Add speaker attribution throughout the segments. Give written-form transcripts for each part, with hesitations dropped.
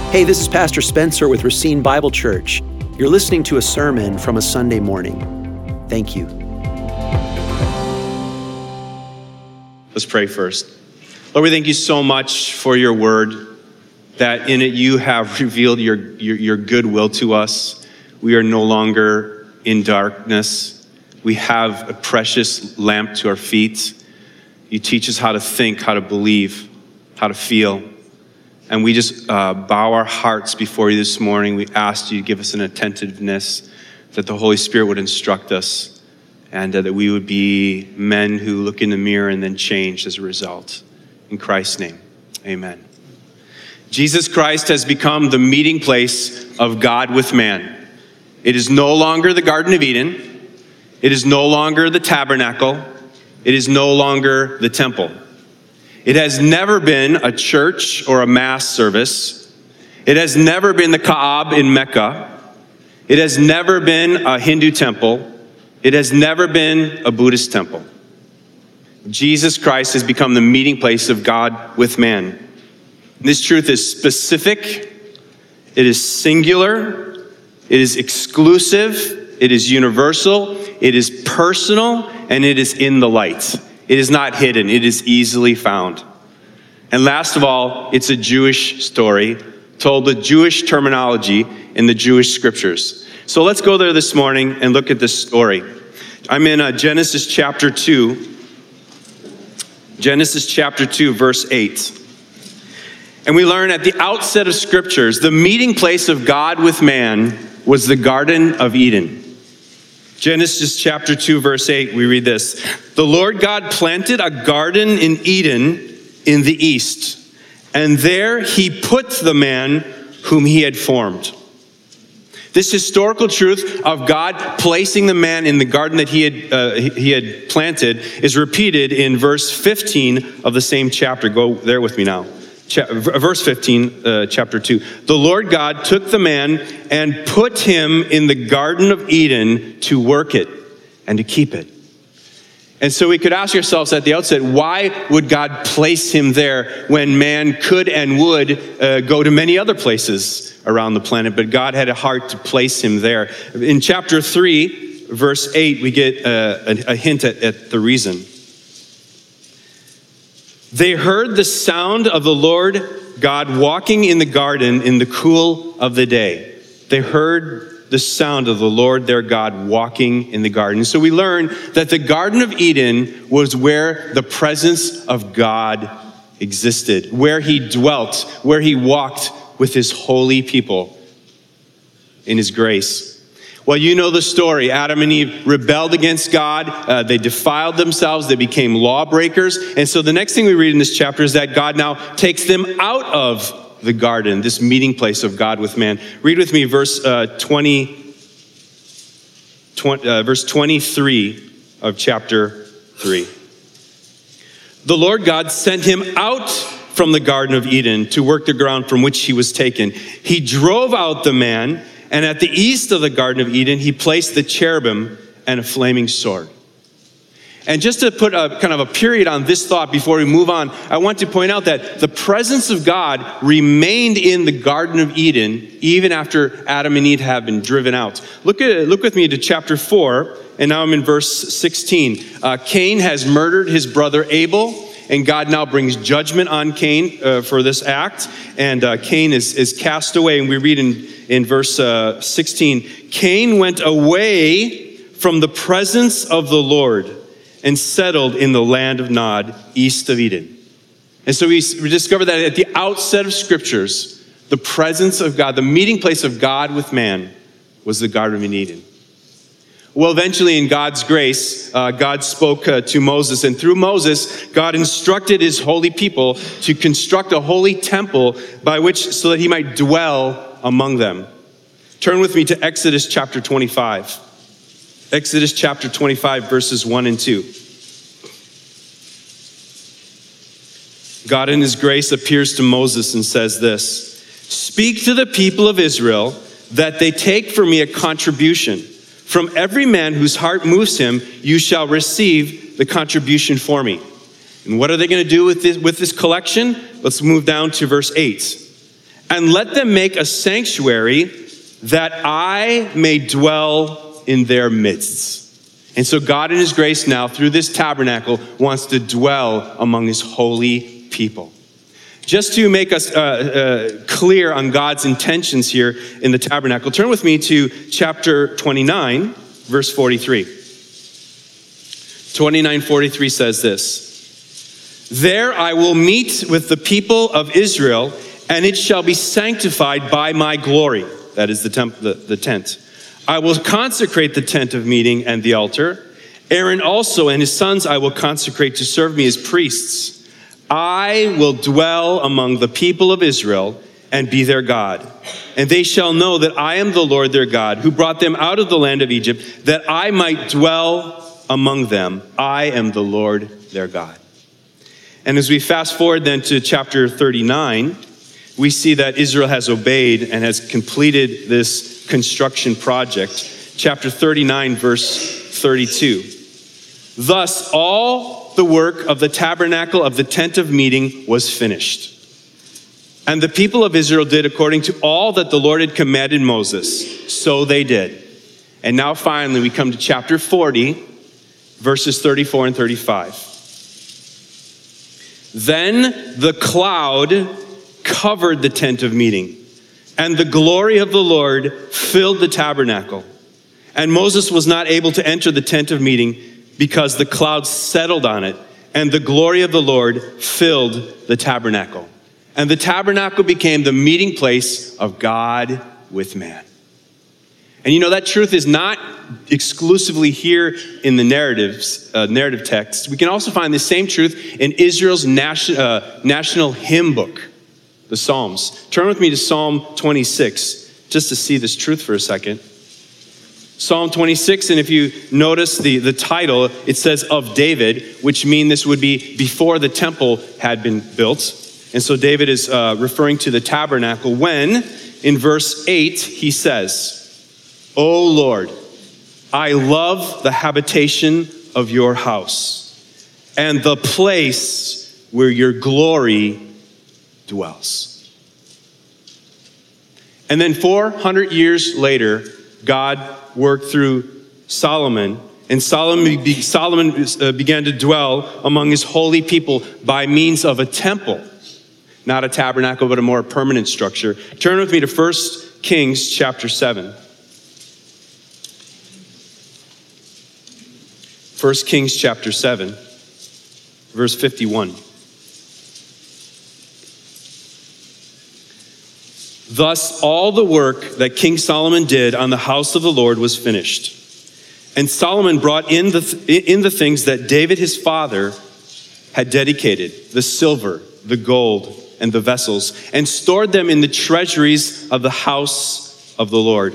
Speaker 1: Hey, this is Pastor Spencer with Racine Bible Church. You're listening to a sermon from a Sunday morning. Thank you.
Speaker 2: Let's pray first. Lord, we thank you so much for your word, that in it you have revealed your goodwill to us. We are no longer in darkness. We have a precious lamp to our feet. You teach us how to think, how to believe, how to feel. And we just bow our hearts before you this morning. We ask you to give us an attentiveness, that the Holy Spirit would instruct us, and that we would be men who look in the mirror and then change as a result. In Christ's name, amen. Jesus Christ has become the meeting place of God with man. It is no longer the Garden of Eden. It is no longer the tabernacle. It is no longer the temple. It has never been a church or a mass service. It has never been the Kaaba in Mecca. It has never been a Hindu temple. It has never been a Buddhist temple. Jesus Christ has become the meeting place of God with man. This truth is specific. It is singular. It is exclusive. It is universal. It is personal, and it is in the light. It is not hidden. It is easily found. And last of all, it's a Jewish story told with Jewish terminology in the Jewish scriptures. So let's go there this morning and look at this story. I'm in Genesis chapter 2. Genesis chapter 2, verse 8. And we learn at the outset of scriptures, the meeting place of God with man was the Garden of Eden. Genesis chapter 2, verse 8, we read this. The Lord God planted a garden in Eden in the east, and there he put the man whom he had formed. This historical truth of God placing the man in the garden that he had planted is repeated in verse 15 of the same chapter. Go there with me now. Verse 15, chapter 2. The Lord God took the man and put him in the Garden of Eden to work it and to keep it. And so we could ask ourselves at the outset, why would God place him there when man could and would go to many other places around the planet? But God had a heart to place him there. In chapter 3, verse 8, we get a hint at the reason. They heard the sound of the Lord God walking in the garden in the cool of the day. They heard the sound of the Lord their God walking in the garden. So we learn that the Garden of Eden was where the presence of God existed, where he dwelt, where he walked with his holy people in his grace. Well, you know the story. Adam and Eve rebelled against God. They defiled themselves. They became lawbreakers. And so the next thing we read in this chapter is that God now takes them out of the garden, this meeting place of God with man. Read with me verse 23 of chapter 3. The Lord God sent him out from the Garden of Eden to work the ground from which he was taken. He drove out the man, and at the east of the Garden of Eden, he placed the cherubim and a flaming sword. And just to put a kind of a period on this thought before we move on, I want to point out that the presence of God remained in the Garden of Eden even after Adam and Eve have been driven out. Look with me to chapter 4, and now I'm in verse 16. Cain has murdered his brother Abel, and God now brings judgment on Cain for this act. And Cain is cast away, and we read in verse 16, Cain went away from the presence of the Lord and settled in the land of Nod, east of Eden. And so we discover that at the outset of scriptures, the presence of God, the meeting place of God with man, was the Garden of Eden. Well, eventually in God's grace, God spoke to Moses, and through Moses, God instructed his holy people to construct a holy temple so that he might dwell among them. Turn with me to Exodus chapter 25. Exodus chapter 25, verses 1 and 2. God in his grace appears to Moses and says this, "Speak to the people of Israel that they take for me a contribution. From every man whose heart moves him, you shall receive the contribution for me." And what are they going to do with this collection? Let's move down to verse 8. and let them make a sanctuary that I may dwell in their midst. And so God in his grace now, through this tabernacle, wants to dwell among his holy people. Just to make us clear on God's intentions here in the tabernacle, turn with me to chapter 29, verse 43. 29:43 says this: "There I will meet with the people of Israel, and it shall be sanctified by my glory." That is the tent. "I will consecrate the tent of meeting and the altar. Aaron also and his sons I will consecrate to serve me as priests. I will dwell among the people of Israel and be their God. And they shall know that I am the Lord their God, who brought them out of the land of Egypt, that I might dwell among them. I am the Lord their God." And as we fast forward then to chapter 39, we see that Israel has obeyed and has completed this construction project. Chapter 39, verse 32. "Thus all the work of the tabernacle of the tent of meeting was finished. And the people of Israel did according to all that the Lord had commanded Moses. So they did." And now finally we come to chapter 40, verses 34 and 35. "Then the cloud covered the tent of meeting, and the glory of the Lord filled the tabernacle. And Moses was not able to enter the tent of meeting because the cloud settled on it, and the glory of the Lord filled the tabernacle. And the tabernacle became the meeting place of God with man." And you know, that truth is not exclusively here in the narrative text. We can also find the same truth in Israel's national hymn book, the Psalms. Turn with me to Psalm 26, just to see this truth for a second. Psalm 26, and if you notice the title, it says "of David," which means this would be before the temple had been built. And so David is referring to the tabernacle when, in verse 8, he says, "O Lord, I love the habitation of your house and the place where your glory dwells." And then 400 years later, God worked through Solomon, and Solomon began to dwell among his holy people by means of a temple, not a tabernacle, but a more permanent structure. Turn with me to 1 Kings chapter 7. 1 Kings chapter 7, verse 51. "Thus all the work that King Solomon did on the house of the Lord was finished. And Solomon brought in the things that David his father had dedicated, the silver, the gold, and the vessels, and stored them in the treasuries of the house of the Lord."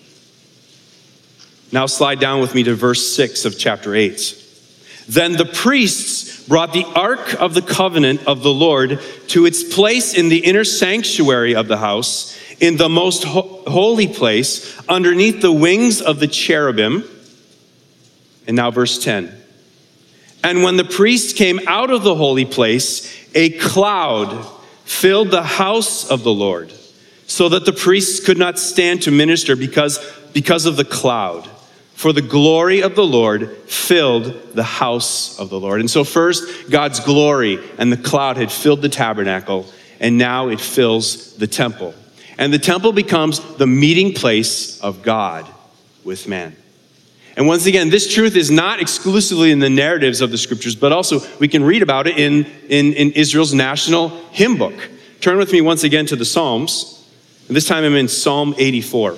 Speaker 2: Now slide down with me to verse 6 of chapter 8. "Then the priests brought the ark of the covenant of the Lord to its place in the inner sanctuary of the house, in the most holy place, underneath the wings of the cherubim." And now verse 10. "And when the priest came out of the holy place, a cloud filled the house of the Lord, so that the priests could not stand to minister because of the cloud. For the glory of the Lord filled the house of the Lord." And so first, God's glory and the cloud had filled the tabernacle, and now it fills the temple. And the temple becomes the meeting place of God with man. And once again, this truth is not exclusively in the narratives of the scriptures, but also we can read about it in Israel's national hymn book. Turn with me once again to the Psalms. And this time I'm in Psalm 84.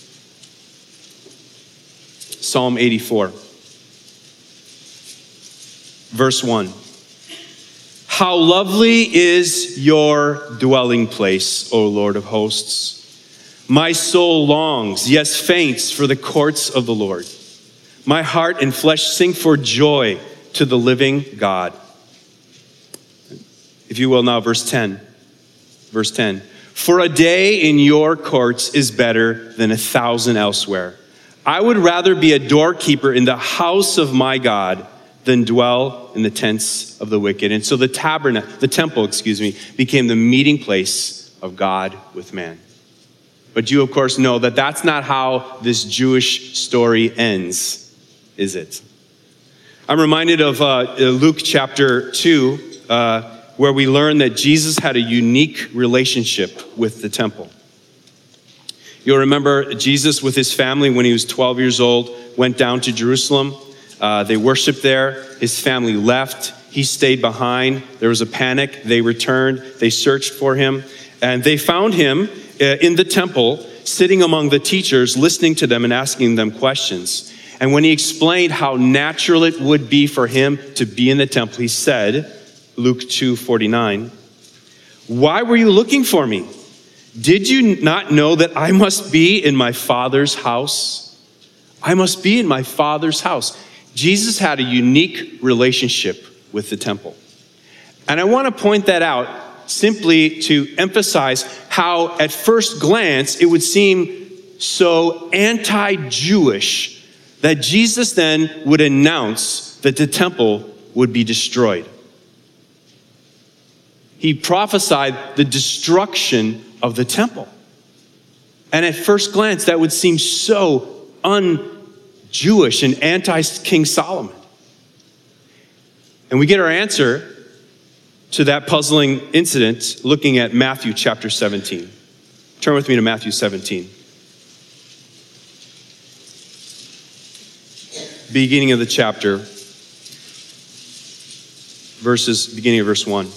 Speaker 2: Psalm 84. Verse 1. "How lovely is your dwelling place, O Lord of hosts. My soul longs, yes, faints for the courts of the Lord. My heart and flesh sing for joy to the living God." If you will now, verse 10. Verse 10. "For a day in your courts is better than 1,000 elsewhere. I would rather be a doorkeeper in the house of my God than dwell in the tents of the wicked." And so the temple, became the meeting place of God with man. But you, of course, know that that's not how this Jewish story ends, is it? I'm reminded of Luke chapter 2, where we learn that Jesus had a unique relationship with the temple. You'll remember Jesus with his family when he was 12 years old, went down to Jerusalem. They worshiped there. His family left. He stayed behind. There was a panic. They returned. They searched for him. And they found him in the temple, sitting among the teachers, listening to them and asking them questions. And when he explained how natural it would be for him to be in the temple, he said, Luke 2:49, "Why were you looking for me? Did you not know that I must be in my Father's house? I must be in my Father's house." Jesus had a unique relationship with the temple. And I want to point that out simply to emphasize how at first glance it would seem so anti-Jewish that Jesus then would announce that the temple would be destroyed. He prophesied the destruction of the temple. And at first glance, that would seem so un-Jewish and anti-King Solomon. And we get our answer to that puzzling incident looking at Matthew chapter 17. Turn with me to Matthew 17. Beginning of the chapter, beginning of verse 1.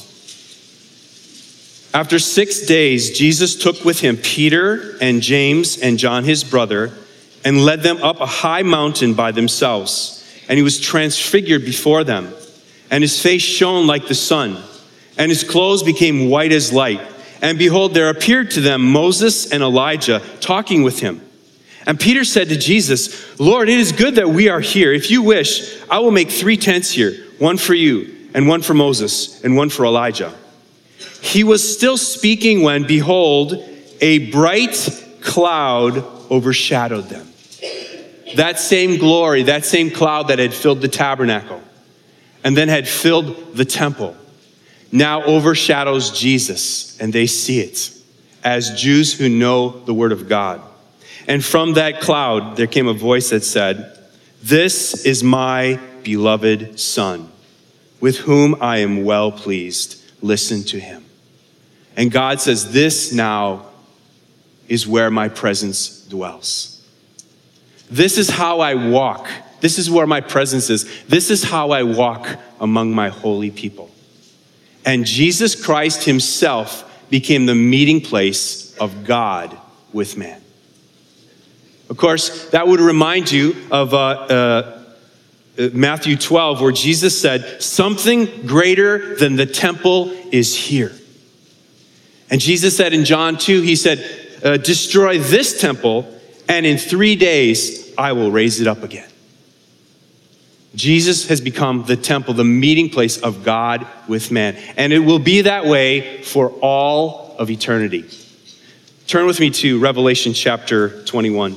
Speaker 2: After 6 days, Jesus took with him Peter and James and John, his brother, and led them up a high mountain by themselves. And he was transfigured before them, and his face shone like the sun, and his clothes became white as light. And behold, there appeared to them Moses and Elijah talking with him. And Peter said to Jesus, "Lord, it is good that we are here. If you wish, I will make 3 tents here, one for you, and one for Moses, and one for Elijah." He was still speaking when, behold, a bright cloud overshadowed them. That same glory, that same cloud that had filled the tabernacle and then had filled the temple, now overshadows Jesus, and they see it as Jews who know the word of God. And from that cloud, there came a voice that said, "This is my beloved Son, with whom I am well pleased. Listen to him." And God says, this now is where my presence dwells. This is how I walk. This is where my presence is. This is how I walk among my holy people. And Jesus Christ himself became the meeting place of God with man. Of course, that would remind you of Matthew 12, where Jesus said, "Something greater than the temple is here." And Jesus said in John 2, he said, "Destroy this temple, and in 3 days I will raise it up again." Jesus has become the temple, the meeting place of God with man. And it will be that way for all of eternity. Turn with me to Revelation chapter 21.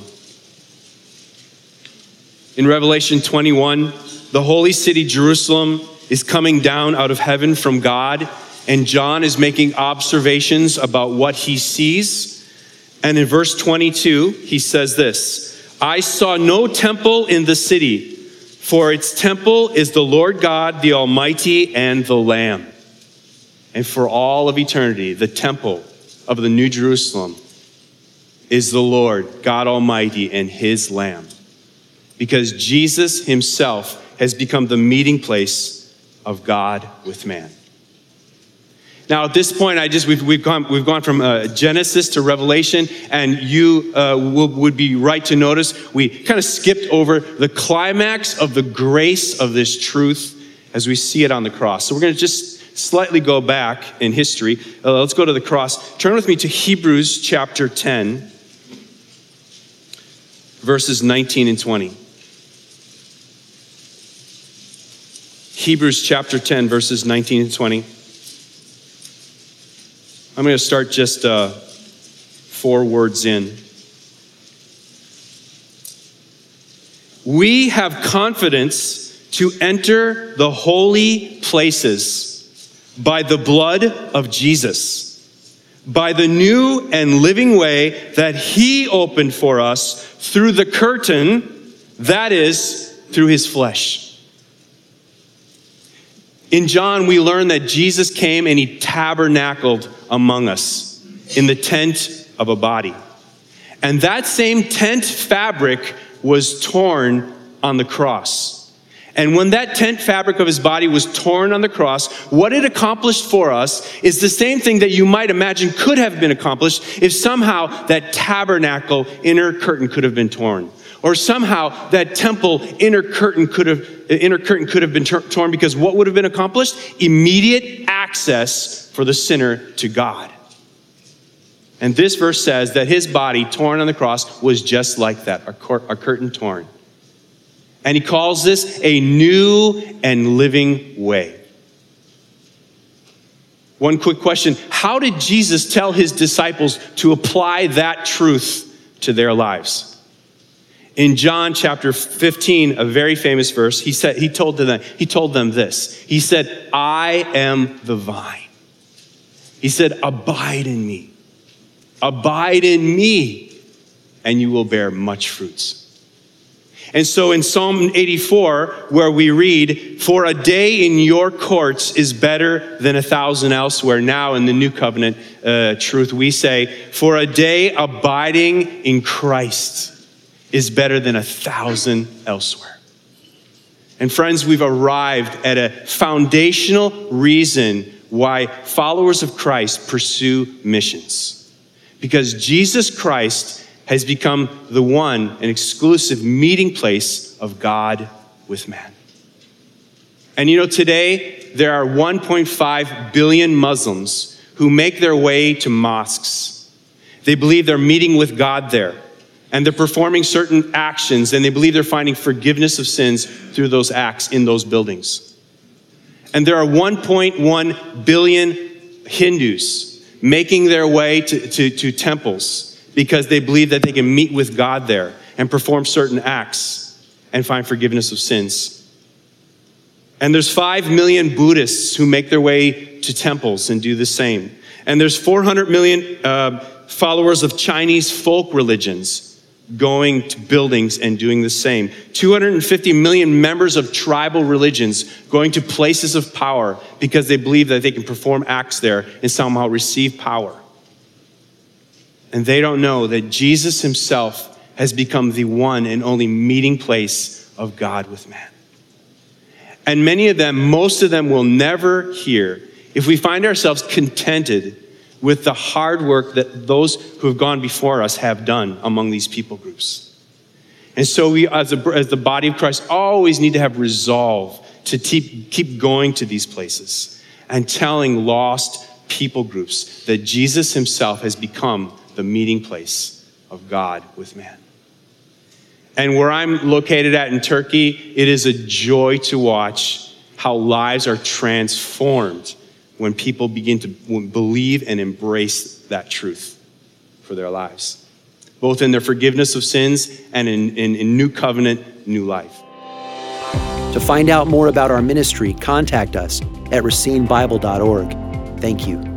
Speaker 2: In Revelation 21, the holy city Jerusalem is coming down out of heaven from God, and John is making observations about what he sees. And in verse 22, he says this, "I saw no temple in the city, for its temple is the Lord God, the Almighty, and the Lamb." And for all of eternity, the temple of the New Jerusalem is the Lord, God Almighty, and his Lamb. Because Jesus himself has become the meeting place of God with man. Now, at this point, we've gone from Genesis to Revelation, and you would be right to notice we kind of skipped over the climax of the grace of this truth as we see it on the cross. So we're going to just slightly go back in history. Let's go to the cross. Turn with me to Hebrews chapter 10, verses 19 and 20. Hebrews chapter 10, verses 19 and 20. I'm going to start just 4 words in. We have confidence to enter the holy places by the blood of Jesus, by the new and living way that he opened for us through the curtain, that is, through his flesh. In John, we learn that Jesus came and he tabernacled among us in the tent of a body. And that same tent fabric was torn on the cross. And when that tent fabric of his body was torn on the cross, what it accomplished for us is the same thing that you might imagine could have been accomplished if somehow that tabernacle inner curtain could have been torn. Or somehow that temple inner curtain could have been torn, because what would have been accomplished? Immediate access for the sinner to God. And this verse says that his body torn on the cross was just like that, a curtain torn. And he calls this a new and living way. One quick question: how did Jesus tell his disciples to apply that truth to their lives? In John chapter 15, a very famous verse, he told them this. He said, "I am the vine." He said, "Abide in me. Abide in me, and you will bear much fruits." And so in Psalm 84, where we read, "For a day in your courts is better than 1,000 elsewhere." Now in the New Covenant truth, we say, "For a day abiding in Christ is better than 1,000 elsewhere." And friends, we've arrived at a foundational reason why followers of Christ pursue missions. Because Jesus Christ has become the one and exclusive meeting place of God with man. And you know, today there are 1.5 billion Muslims who make their way to mosques. They believe they're meeting with God there, and they're performing certain actions, and they believe they're finding forgiveness of sins through those acts in those buildings. And there are 1.1 billion Hindus making their way to temples, because they believe that they can meet with God there and perform certain acts and find forgiveness of sins. And there's 5 million Buddhists who make their way to temples and do the same. And there's 400 million followers of Chinese folk religions going to buildings and doing the same. 250 million members of tribal religions going to places of power because they believe that they can perform acts there and somehow receive power. And they don't know that Jesus himself has become the one and only meeting place of God with man. And many of them, most of them, will never hear if we find ourselves contented with the hard work that those who have gone before us have done among these people groups. And so we, as the body of Christ, always need to have resolve to keep going to these places and telling lost people groups that Jesus himself has become the meeting place of God with man. And where I'm located at in Turkey, it is a joy to watch how lives are transformed when people begin to believe and embrace that truth for their lives, both in their forgiveness of sins and in new covenant, new life.
Speaker 1: To find out more about our ministry, contact us at racinebible.org. Thank you.